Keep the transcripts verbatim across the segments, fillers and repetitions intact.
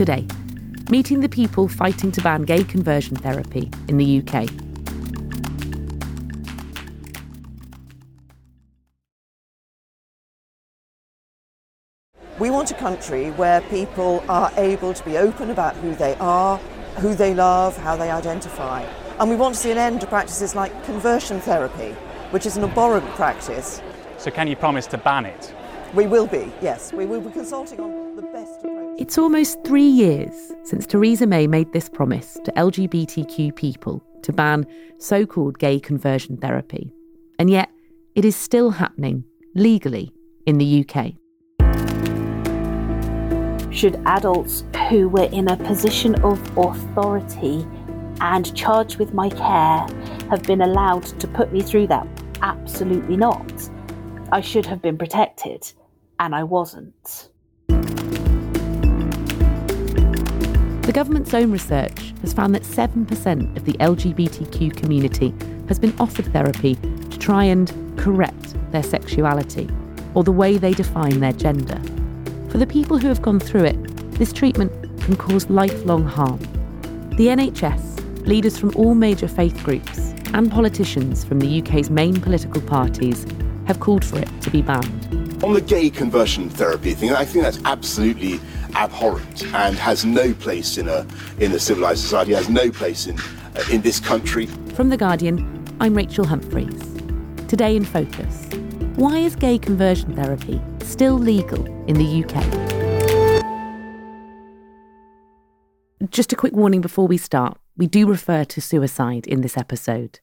Today, meeting the people fighting to ban gay conversion therapy in the U K. We want a country where people are able to be open about who they are, who they love, how they identify. And we want to see an end to practices like conversion therapy, which is an abhorrent practice. So can you promise to ban it? We will be, yes. We will be consulting on the best approach. It's almost three years since Theresa May made this promise to L G B T Q people to ban so-called gay conversion therapy. And yet, it is still happening legally in the U K. Should adults who were in a position of authority and charged with my care have been allowed to put me through that? Absolutely not. I should have been protected, and I wasn't. The government's own research has found that seven percent of the L G B T Q community has been offered therapy to try and correct their sexuality or the way they define their gender. For the people who have gone through it, this treatment can cause lifelong harm. The N H S, leaders from all major faith groups, and politicians from the U K's main political parties have called for it to be banned. On the gay conversion therapy thing, I think that's absolutely abhorrent and has no place in a in a civilised society, has no place in uh, in this country. From The Guardian, I'm Rachel Humphreys. Today in Focus, why is gay conversion therapy still legal in the U K? Just a quick warning before we start. We do refer to suicide in this episode.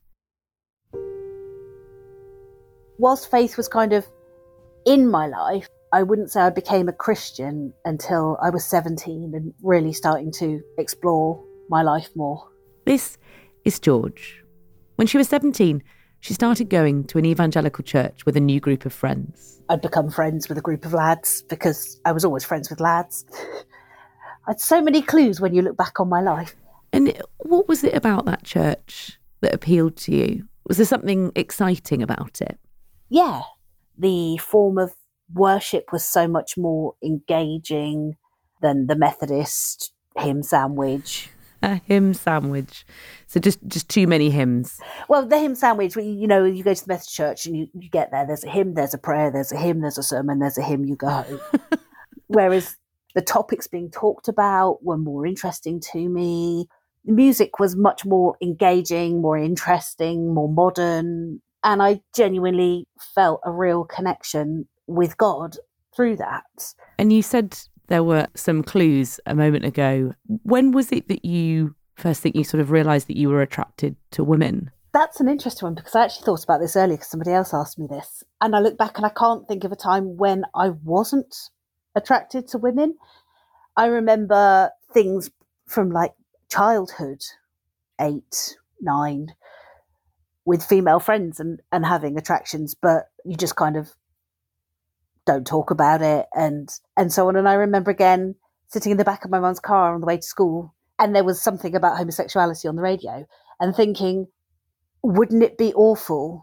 Whilst faith was kind of in my life, I wouldn't say I became a Christian until I was seventeen and really starting to explore my life more. This is George. When she was seventeen, she started going to an evangelical church with a new group of friends. I'd become friends with a group of lads because I was always friends with lads. I had so many clues when you look back on my life. And what was it about that church that appealed to you? Was there something exciting about it? Yeah. The form of worship was so much more engaging than the Methodist hymn sandwich. A hymn sandwich. So just, just too many hymns. Well, the hymn sandwich, you know, you go to the Methodist church and you, you get there, there's a hymn, there's a prayer, there's a hymn, there's a sermon, there's a hymn, you go home. Whereas the topics being talked about were more interesting to me. The music was much more engaging, more interesting, more modern. And I genuinely felt a real connection with God through that. And you said there were some clues a moment ago. When was it that you first think you sort of realised that you were attracted to women? That's an interesting one because I actually thought about this earlier because somebody else asked me this. And I look back and I can't think of a time when I wasn't attracted to women. I remember things from like childhood, eight, nine, with female friends and, and having attractions, but you just kind of don't talk about it and and so on. And I remember again sitting in the back of my mum's car on the way to school and there was something about homosexuality on the radio and thinking, wouldn't it be awful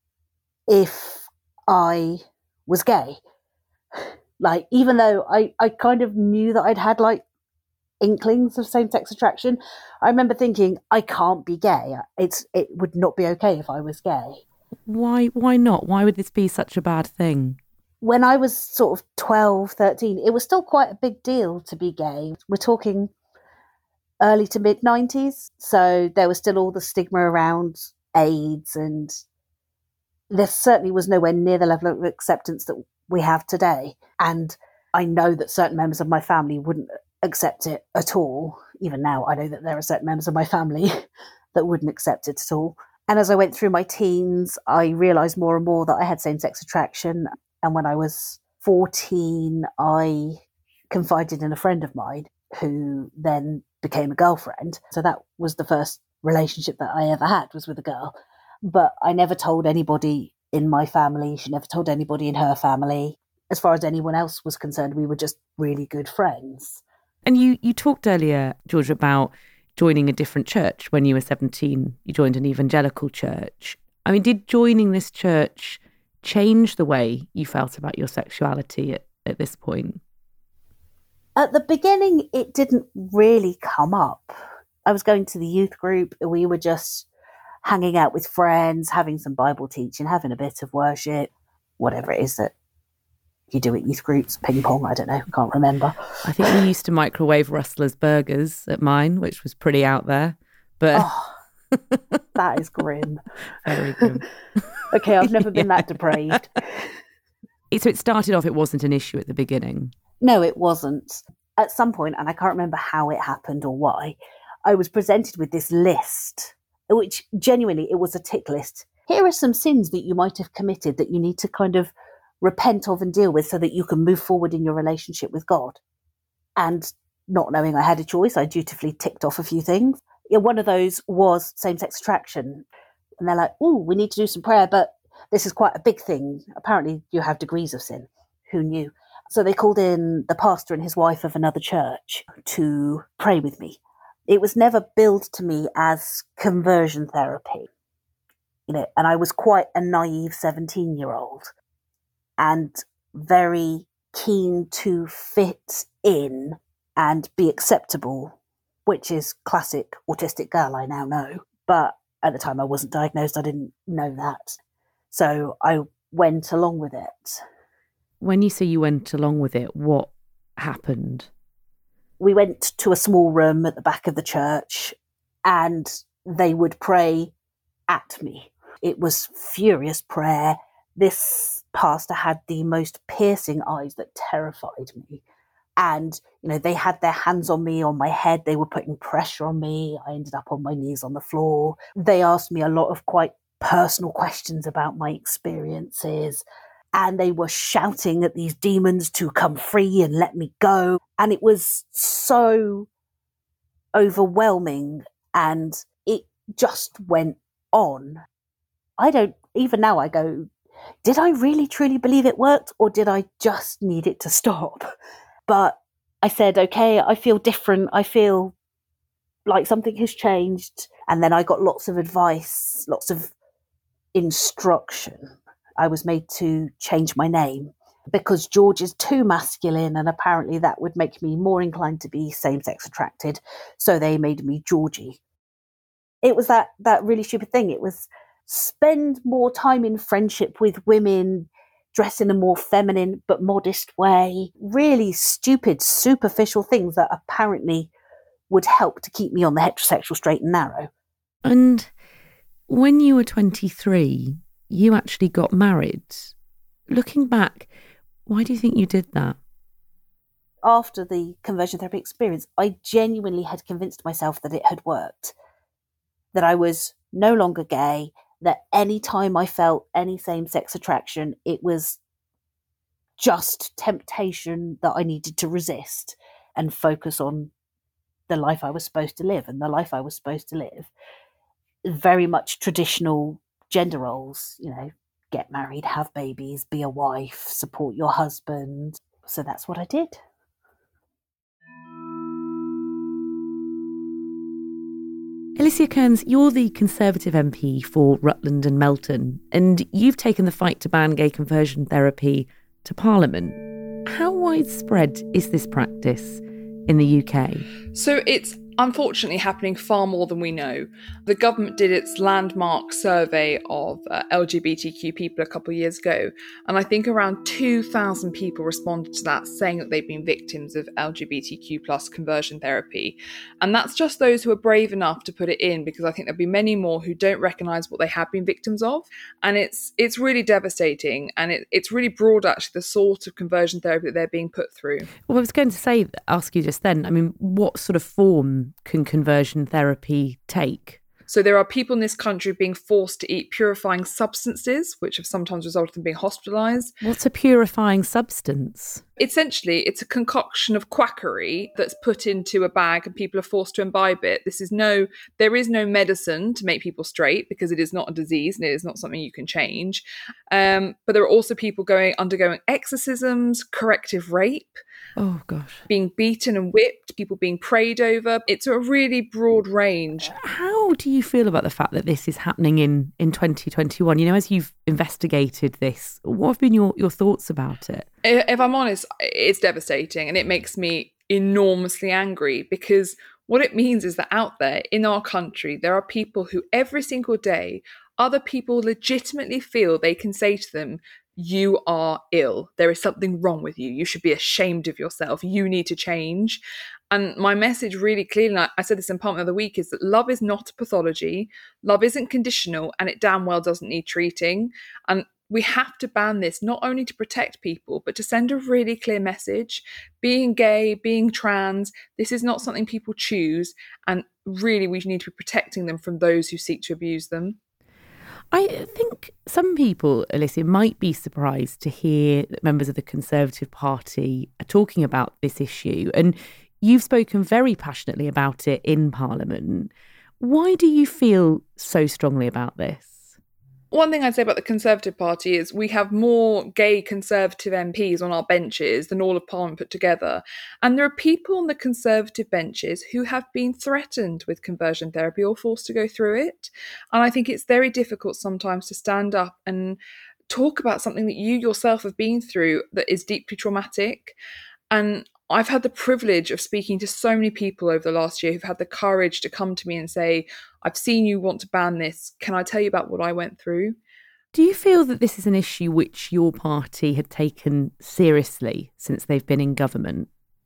if I was gay? Like, even though I, I kind of knew that I'd had like inklings of same-sex attraction, I remember thinking, I can't be gay. It's it would not be okay if I was gay. Why why not? Why would this be such a bad thing? When I was sort of twelve, thirteen, it was still quite a big deal to be gay. We're talking early to mid nineties. So there was still all the stigma around AIDS and there certainly was nowhere near the level of acceptance that we have today. And I know that certain members of my family wouldn't accept it at all. Even now, I know that there are certain members of my family that wouldn't accept it at all. And as I went through my teens, I realised more and more that I had same-sex attraction. And when I was fourteen, I confided in a friend of mine who then became a girlfriend. So that was the first relationship that I ever had, was with a girl. But I never told anybody in my family. She never told anybody in her family. As far as anyone else was concerned, we were just really good friends. And you, you talked earlier, George, about joining a different church when you were seventeen. You joined an evangelical church. I mean, did joining this church change the way you felt about your sexuality at, at this point? At the beginning, it didn't really come up. I was going to the youth group. We were just hanging out with friends, having some Bible teaching, having a bit of worship, whatever it is that you do at youth groups, ping pong, I don't know, can't remember. I think we used to microwave Rustler's burgers at mine, which was pretty out there. But oh, that is grim. Very grim. Okay, I've never been yeah. that depraved. So it started off, it wasn't an issue at the beginning? No, it wasn't. At some point, and I can't remember how it happened or why, I was presented with this list, which genuinely, it was a tick list. Here are some sins that you might have committed that you need to kind of repent of and deal with so that you can move forward in your relationship with God. And not knowing I had a choice, I dutifully ticked off a few things. Yeah, one of those was same-sex attraction. And they're like, oh, we need to do some prayer, but this is quite a big thing. Apparently you have degrees of sin. Who knew? So they called in the pastor and his wife of another church to pray with me. It was never billed to me as conversion therapy. You know, and I was quite a naive seventeen-year-old and very keen to fit in and be acceptable, which is classic autistic girl, I now know. But at the time I wasn't diagnosed, I didn't know that. So I went along with it. When you say you went along with it, what happened? We went to a small room at the back of the church and they would pray at me. It was furious prayer. This pastor had the most piercing eyes that terrified me. And, you know, they had their hands on me, on my head. They were putting pressure on me. I ended up on my knees on the floor. They asked me a lot of quite personal questions about my experiences. And they were shouting at these demons to come free and let me go. And it was so overwhelming and it just went on. I don't, even now I go, did I really truly believe it worked or did I just need it to stop? But I said, okay, I feel different. I feel like something has changed. And then I got lots of advice, lots of instruction. I was made to change my name because George is too masculine and apparently that would make me more inclined to be same-sex attracted. So they made me Georgie. It was that that really stupid thing. It was spend more time in friendship with women, dress in a more feminine but modest way. Really stupid, superficial things that apparently would help to keep me on the heterosexual straight and narrow. And when you were twenty-three, you actually got married. Looking back, why do you think you did that? After the conversion therapy experience, I genuinely had convinced myself that it had worked, that I was no longer gay, that any time I felt any same-sex attraction, it was just temptation that I needed to resist and focus on the life I was supposed to live. And the life I was supposed to live, very much traditional gender roles, you know, get married, have babies, be a wife, support your husband. So that's what I did. Alicia Kearns, you're the Conservative M P for Rutland and Melton, and you've taken the fight to ban gay conversion therapy to Parliament. How widespread is this practice in the U K? So it's unfortunately happening far more than we know. The government did its landmark survey of uh, L G B T Q people a couple of years ago, and I think around two thousand people responded to that saying that they've been victims of L G B T Q plus conversion therapy. And that's just those who are brave enough to put it in, because I think there'll be many more who don't recognise what they have been victims of. And it's it's really devastating, and it, it's really broad, actually, the sort of conversion therapy that they're being put through. Well, I was going to say, ask you just then, I mean, what sort of form can conversion therapy take? So there are people in this country being forced to eat purifying substances, which have sometimes resulted in being hospitalised. What's a purifying substance? Essentially, it's a concoction of quackery that's put into a bag and people are forced to imbibe it. This is no, there is no medicine to make people straight because it is not a disease and it is not something you can change. Um, but there are also people going undergoing exorcisms, corrective rape. Oh, gosh. Being beaten and whipped, people being prayed over. It's a really broad range. How do you feel about the fact that this is happening in, in twenty twenty-one? You know, as you've investigated this, what have been your, your thoughts about it? If I'm honest, it's devastating and it makes me enormously angry, because what it means is that out there in our country, there are people who every single day, other people legitimately feel they can say to them, you are ill. There is something wrong with you. You should be ashamed of yourself. You need to change. And my message really clearly, and I said this in Parliament the other week, is that love is not a pathology. Love isn't conditional, and it damn well doesn't need treating. And we have to ban this, not only to protect people, but to send a really clear message. Being gay, being trans, this is not something people choose. And really, we need to be protecting them from those who seek to abuse them. I think some people, Alicia, might be surprised to hear that members of the Conservative Party are talking about this issue. And you've spoken very passionately about it in Parliament. Why do you feel so strongly about this? One thing I'd say about the Conservative Party is we have more gay Conservative M Ps on our benches than all of Parliament put together. And there are people on the Conservative benches who have been threatened with conversion therapy or forced to go through it. And I think it's very difficult sometimes to stand up and talk about something that you yourself have been through that is deeply traumatic. And I've had the privilege of speaking to so many people over the last year who've had the courage to come to me and say, I've seen you want to ban this. Can I tell you about what I went through? Do you feel that this is an issue which your party had taken seriously since they've been in government?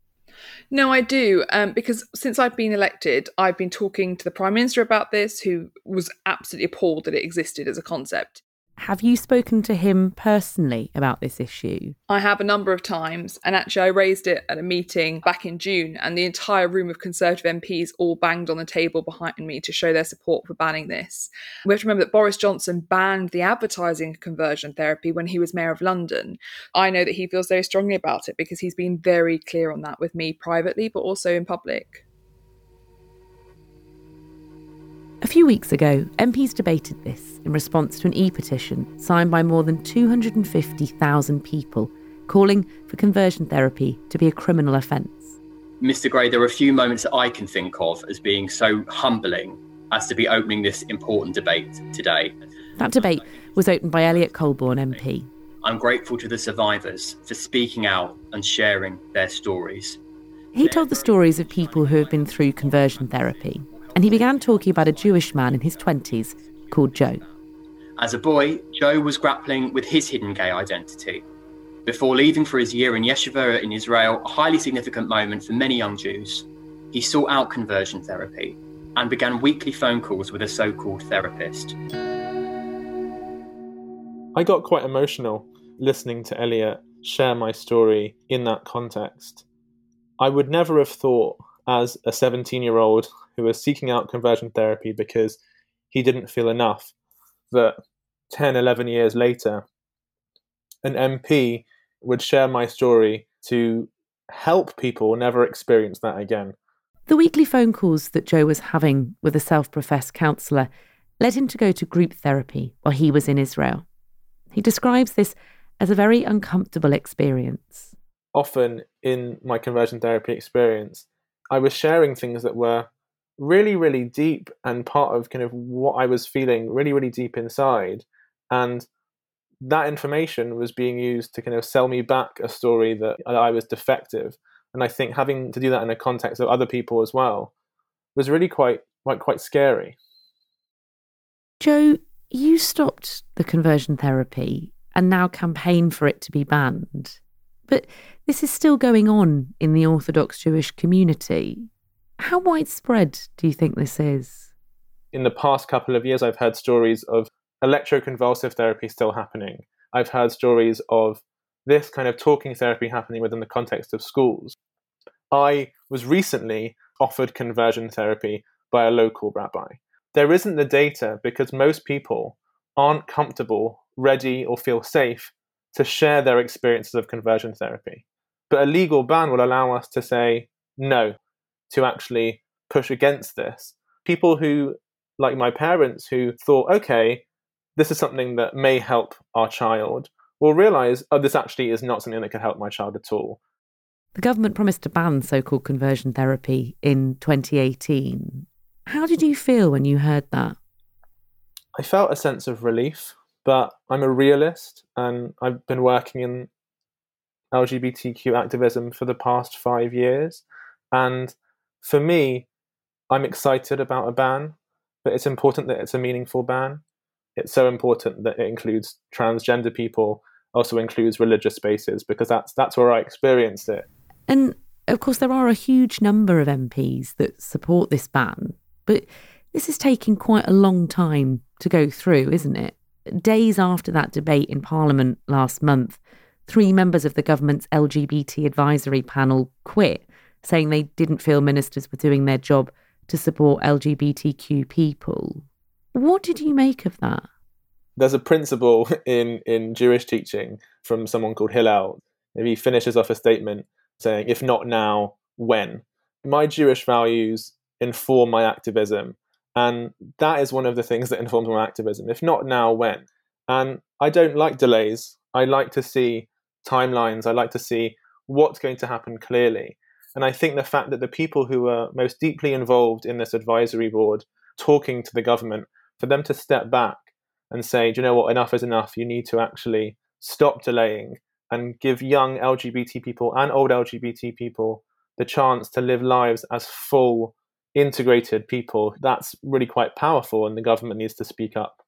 No, I do, um, because since I've been elected, I've been talking to the Prime Minister about this, who was absolutely appalled that it existed as a concept. Have you spoken to him personally about this issue? I have a number of times, and actually I raised it at a meeting back in June, and the entire room of Conservative M Ps all banged on the table behind me to show their support for banning this. We have to remember that Boris Johnson banned the advertising of conversion therapy when he was Mayor of London. I know that he feels very strongly about it because he's been very clear on that with me privately, but also in public. A few weeks ago, M Ps debated this in response to an e-petition signed by more than two hundred fifty thousand people calling for conversion therapy to be a criminal offence. Mister Gray, there are a few moments that I can think of as being so humbling as to be opening this important debate today. That debate was opened by Elliot Colborne M P. I'm grateful to the survivors for speaking out and sharing their stories. He told the stories of people who have been through conversion therapy, and he began talking about a Jewish man in his twenties called Joe. As a boy, Joe was grappling with his hidden gay identity. Before leaving for his year in Yeshiva in Israel, a highly significant moment for many young Jews, he sought out conversion therapy and began weekly phone calls with a so-called therapist. I got quite emotional listening to Elliot share my story in that context. I would never have thought, as a seventeen-year-old who was seeking out conversion therapy because he didn't feel enough, that ten, eleven years later, an M P would share my story to help people never experience that again. The weekly phone calls that Joe was having with a self-professed counsellor led him to go to group therapy while he was in Israel. He describes this as a very uncomfortable experience. Often in my conversion therapy experience, I was sharing things that were really, really deep and part of kind of what I was feeling really, really deep inside. And that information was being used to kind of sell me back a story that I was defective. And I think having to do that in a context of other people as well was really quite, quite, quite scary. Joe, you stopped the conversion therapy and now campaign for it to be banned. But this is still going on in the Orthodox Jewish community. How widespread do you think this is? In the past couple of years, I've heard stories of electroconvulsive therapy still happening. I've heard stories of this kind of talking therapy happening within the context of schools. I was recently offered conversion therapy by a local rabbi. There isn't the data because most people aren't comfortable, ready, or feel safe to share their experiences of conversion therapy. But a legal ban will allow us to say no, to actually push against this. People who, like my parents, who thought, okay, this is something that may help our child, will realise, oh, this actually is not something that can help my child at all. The government promised to ban so-called conversion therapy in twenty eighteen. How did you feel when you heard that? I felt a sense of relief, but I'm a realist and I've been working in L G B T Q activism for the past five years. And for me, I'm excited about a ban, but it's important that it's a meaningful ban. It's so important that it includes transgender people, also includes religious spaces, because that's that's where I experienced it. And of course, there are a huge number of M Ps that support this ban, but this is taking quite a long time to go through, isn't it? Days after that debate in Parliament last month, three members of the government's L G B T advisory panel quit, saying they didn't feel ministers were doing their job to support L G B T Q people. What did you make of that? There's a principle in, in Jewish teaching from someone called Hillel. He finishes off a statement saying, if not now, when? My Jewish values inform my activism. And that is one of the things that informs my activism. If not now, when? And I don't like delays. I like to see timelines. I like to see what's going to happen clearly. And I think the fact that the people who are most deeply involved in this advisory board talking to the government, for them to step back and say, do you know what, enough is enough. You need to actually stop delaying and give young L G B T people and old L G B T people the chance to live lives as full, integrated people. That's really quite powerful, and the government needs to speak up.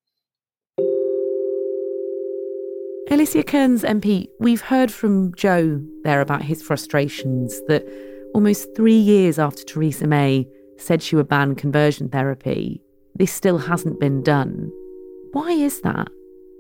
Alicia Kearns, M P, we've heard from Joe there about his frustrations that almost three years after Theresa May said she would ban conversion therapy, this still hasn't been done. Why is that?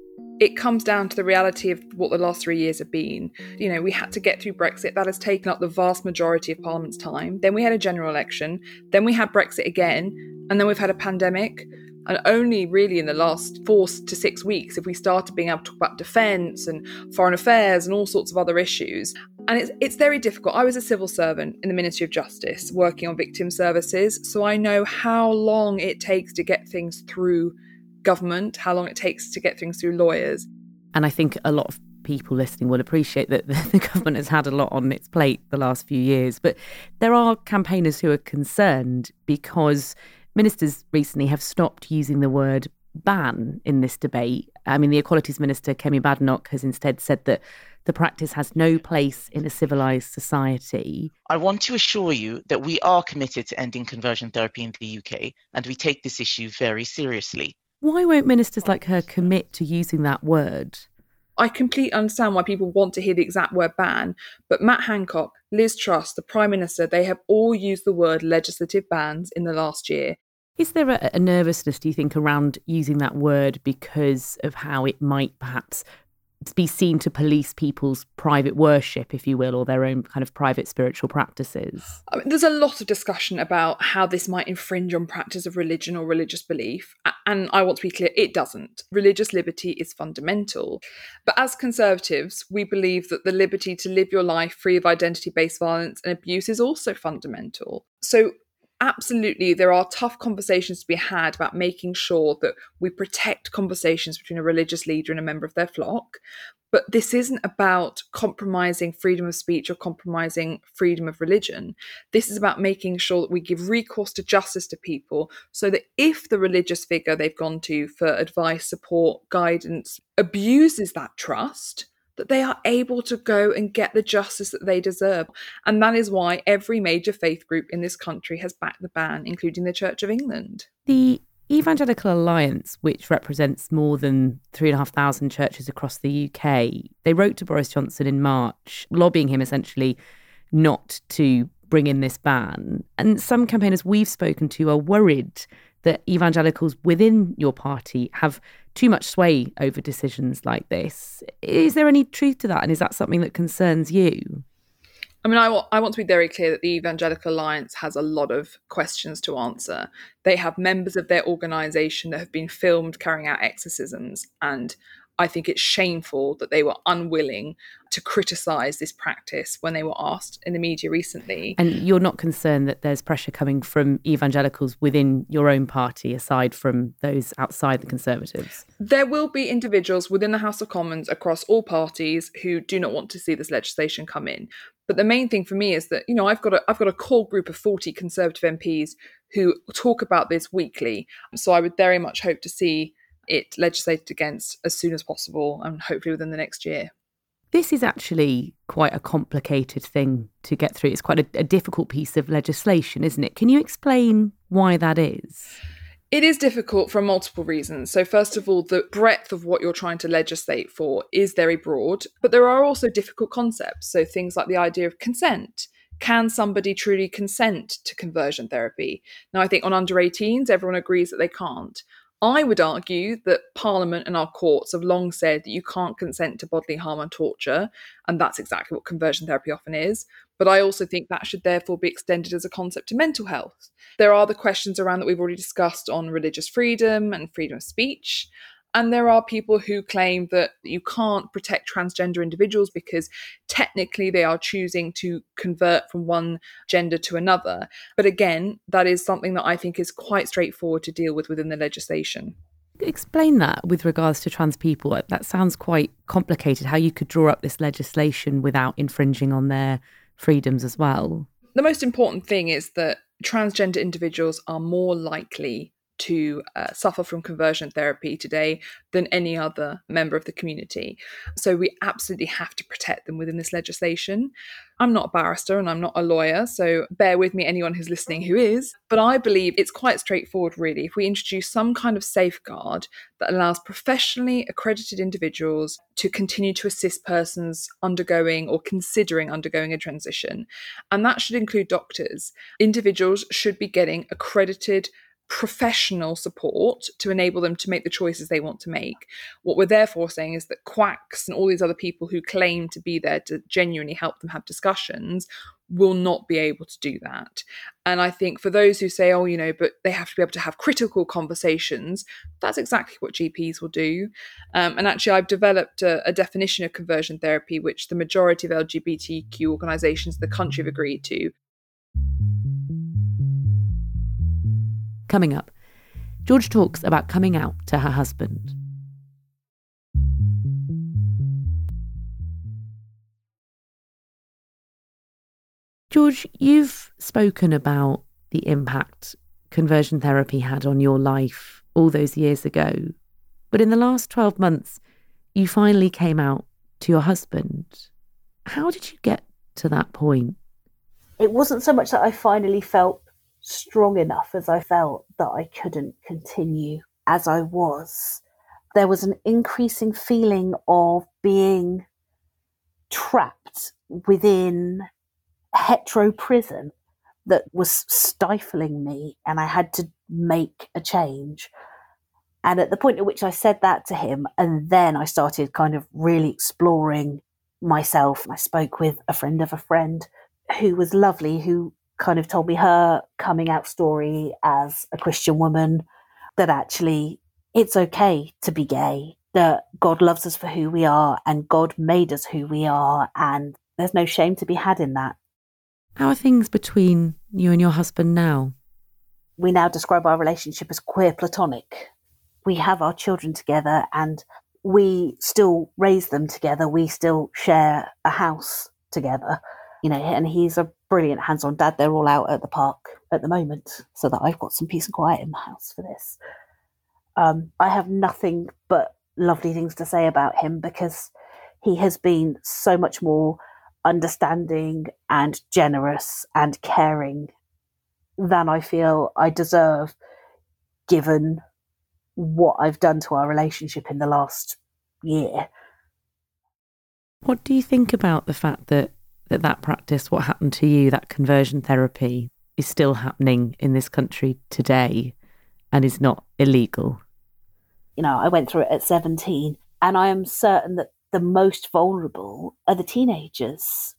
It comes down to the reality of what the last three years have been. You know, we had to get through Brexit. That has taken up the vast majority of Parliament's time. Then we had a general election. Then we had Brexit again. And then we've had a pandemic. And only really in the last four to six weeks have we started being able to talk about defence and foreign affairs and all sorts of other issues. And it's it's very difficult. I was a civil servant in the Ministry of Justice working on victim services. So I know how long it takes to get things through government, how long it takes to get things through lawyers. And I think a lot of people listening will appreciate that the government has had a lot on its plate the last few years. But there are campaigners who are concerned because ministers recently have stopped using the word ban in this debate. I mean, the Equalities Minister, Kemi Badenoch, has instead said that the practice has no place in a civilised society. I want to assure you that we are committed to ending conversion therapy in the U K, and we take this issue very seriously. Why won't ministers like her commit to using that word? I completely understand why people want to hear the exact word ban, but Matt Hancock, Liz Truss, the Prime Minister, they have all used the word legislative bans in the last year. Is there a, a nervousness, do you think, around using that word because of how it might perhaps be seen to police people's private worship, if you will, or their own kind of private spiritual practices? I mean, there's a lot of discussion about how this might infringe on practice of religion or religious belief. And I want to be clear, it doesn't. Religious liberty is fundamental. But as Conservatives, we believe that the liberty to live your life free of identity-based violence and abuse is also fundamental. So absolutely, there are tough conversations to be had about making sure that we protect conversations between a religious leader and a member of their flock. But this isn't about compromising freedom of speech or compromising freedom of religion. This is about making sure that we give recourse to justice to people so that if the religious figure they've gone to for advice, support, guidance abuses that trust, that they are able to go and get the justice that they deserve. And that is why every major faith group in this country has backed the ban, including the Church of England. The Evangelical Alliance, which represents more than three and a half thousand churches across the U K, they wrote to Boris Johnson in March, lobbying him essentially not to bring in this ban. And some campaigners we've spoken to are worried that evangelicals within your party have too much sway over decisions like this. Is there any truth to that? And is that something that concerns you? I mean, I, w- I want to be very clear that the Evangelical Alliance has a lot of questions to answer. They have members of their organisation that have been filmed carrying out exorcisms, and I think it's shameful that they were unwilling to criticise this practice when they were asked in the media recently. And you're not concerned that there's pressure coming from evangelicals within your own party, aside from those outside the Conservatives? There will be individuals within the House of Commons across all parties who do not want to see this legislation come in. But the main thing for me is that, you know, I've got a I've got a core group of forty Conservative M Ps who talk about this weekly. So I would very much hope to see it legislated against as soon as possible and hopefully within the next year. This is actually quite a complicated thing to get through. It's quite a, a difficult piece of legislation, isn't it? Can you explain why that is? It is difficult for multiple reasons. So first of all, the breadth of what you're trying to legislate for is very broad, but there are also difficult concepts. So things like the idea of consent. Can somebody truly consent to conversion therapy? Now, I think on under eighteens, everyone agrees that they can't. I would argue that Parliament and our courts have long said that you can't consent to bodily harm and torture, and that's exactly what conversion therapy often is. But I also think that should therefore be extended as a concept to mental health. There are the questions around that we've already discussed on religious freedom and freedom of speech. And there are people who claim that you can't protect transgender individuals because technically they are choosing to convert from one gender to another. But again, that is something that I think is quite straightforward to deal with within the legislation. Explain that with regards to trans people. That sounds quite complicated, how you could draw up this legislation without infringing on their freedoms as well. The most important thing is that transgender individuals are more likely to uh, suffer from conversion therapy today than any other member of the community. So we absolutely have to protect them within this legislation. I'm not a barrister and I'm not a lawyer, so bear with me, anyone who's listening who is. But I believe it's quite straightforward, really. If we introduce some kind of safeguard that allows professionally accredited individuals to continue to assist persons undergoing or considering undergoing a transition, and that should include doctors, individuals should be getting accredited professional support to enable them to make the choices they want to make. What we're therefore saying is that quacks and all these other people who claim to be there to genuinely help them have discussions will not be able to do that. And I think for those who say, oh, you know, but they have to be able to have critical conversations, that's exactly what G Ps will do. Um, and actually, I've developed a, a definition of conversion therapy, which the majority of L G B T Q organisations in the country have agreed to. Coming up, George talks about coming out to her husband. George, you've spoken about the impact conversion therapy had on your life all those years ago. But in the last twelve months, you finally came out to your husband. How did you get to that point? It wasn't so much that I finally felt strong enough as I felt that I couldn't continue as I was. There was an increasing feeling of being trapped within hetero prison that was stifling me, and I had to make a change. And at the point at which I said that to him, and then I started kind of really exploring myself, I spoke with a friend of a friend who was lovely, who kind of told me her coming out story as a Christian woman, that actually it's okay to be gay, that God loves us for who we are and God made us who we are, and there's no shame to be had in that. How are things between you and your husband now? We now describe our relationship as queer platonic. We have our children together and we still raise them together. We still share a house together, you know, and he's a brilliant hands-on dad. They're all out at the park at the moment so that I've got some peace and quiet in the house for this. Um, I have nothing but lovely things to say about him because he has been so much more understanding and generous and caring than I feel I deserve, given what I've done to our relationship in the last year. What do you think about the fact that that, that practice, what happened to you, that conversion therapy, is still happening in this country today and is not illegal? You know, I went through it at seventeen, and I am certain that the most vulnerable are the teenagers.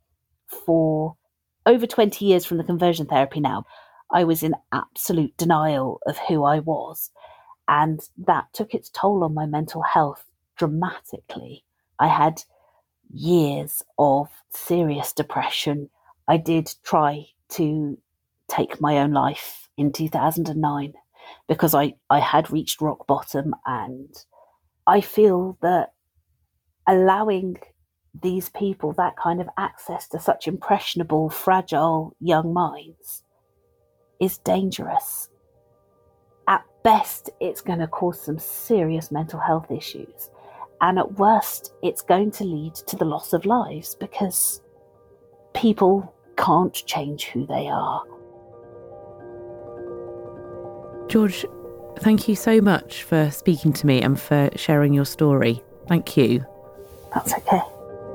For over twenty years from the conversion therapy now, I was in absolute denial of who I was. And that took its toll on my mental health dramatically. I had years of serious depression. I did try to take my own life in two thousand nine because I, I had reached rock bottom, and I feel that allowing these people that kind of access to such impressionable, fragile young minds is dangerous. At best, it's going to cause some serious mental health issues. And at worst, it's going to lead to the loss of lives because people can't change who they are. George, thank you so much for speaking to me and for sharing your story. Thank you. That's okay.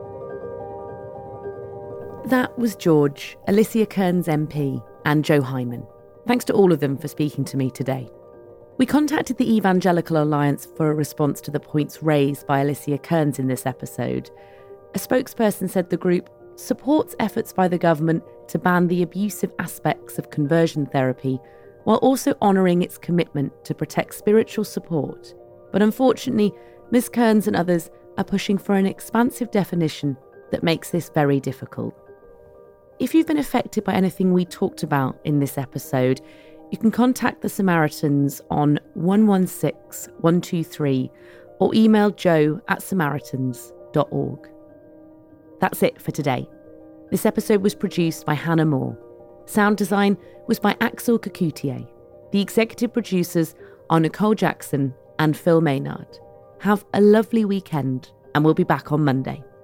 That was George, Alicia Kearns M P, and Jo Hyman. Thanks to all of them for speaking to me today. We contacted the Evangelical Alliance for a response to the points raised by Alicia Kearns in this episode. A spokesperson said the group supports efforts by the government to ban the abusive aspects of conversion therapy while also honouring its commitment to protect spiritual support. But unfortunately, Miz Kearns and others are pushing for an expansive definition that makes this very difficult. If you've been affected by anything we talked about in this episode, you can contact the Samaritans on one one six, one two three or email jo at samaritans dot org. That's it for today. This episode was produced by Hannah Moore. Sound design was by Axel Kakoutié. The executive producers are Nicole Jackson and Phil Maynard. Have a lovely weekend, and we'll be back on Monday.